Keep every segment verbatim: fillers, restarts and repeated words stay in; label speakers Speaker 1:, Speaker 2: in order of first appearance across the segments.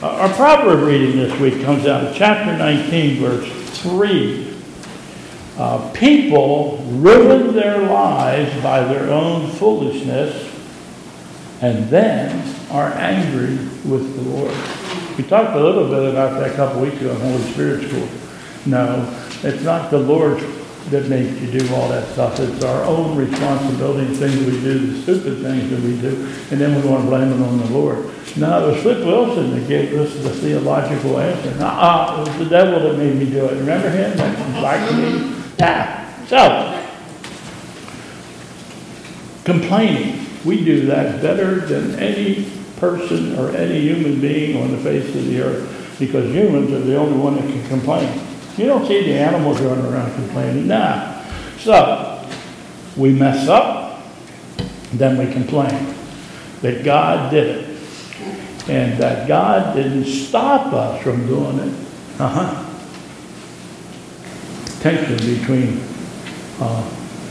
Speaker 1: Our proverb reading this week comes out of chapter nineteen, verse three. Uh, people ruin their lives by their own foolishness and then are angry with the Lord. We talked a little bit about that a couple weeks ago in Holy Spirit School. No, it's not the Lord that makes you do all that stuff. It's our own responsibility and things we do, the stupid things that we do, and then we want to blame it on the Lord. No, it was Flip Wilson that gave us the theological answer. Uh-uh, it was the devil that made me do it. Remember him? That like me? Yeah. So, complaining. We do that better than any person or any human being on the face of the earth, because humans are the only one that can complain. You don't see the animals running around complaining. Nah. So, we mess up, then we complain that God did it. And that God didn't stop us from doing it. Uh-huh. Tension between uh,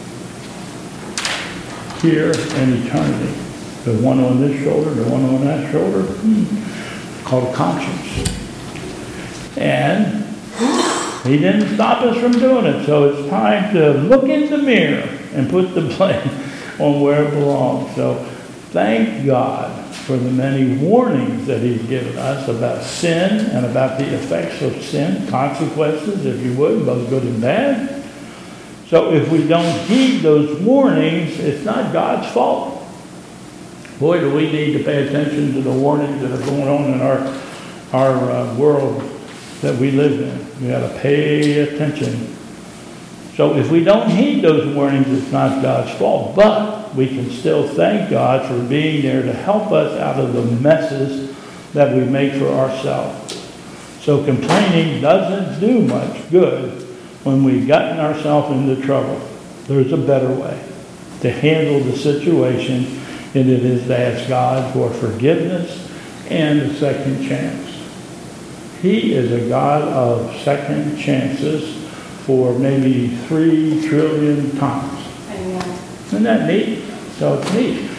Speaker 1: here and eternity. The one on this shoulder, the one on that shoulder. Hmm. Called conscience. And he didn't stop us from doing it. So it's time to look in the mirror and put the blame on where it belongs. So thank God for the many warnings that he's given us about sin and about the effects of sin, consequences, if you would, both good and bad. So if we don't heed those warnings, it's not God's fault. Boy, do we need to pay attention to the warnings that are going on in our, our uh, world that we live in. We got to pay attention. So if we don't heed those warnings, it's not God's fault. But we can still thank God for being there to help us out of the messes that we make for ourselves. So complaining doesn't do much good when we've gotten ourselves into trouble. There's a better way to handle the situation, and it is to ask God for forgiveness and a second chance. He is a God of second chances for maybe three trillion times. Amen. Isn't that neat? So it's neat.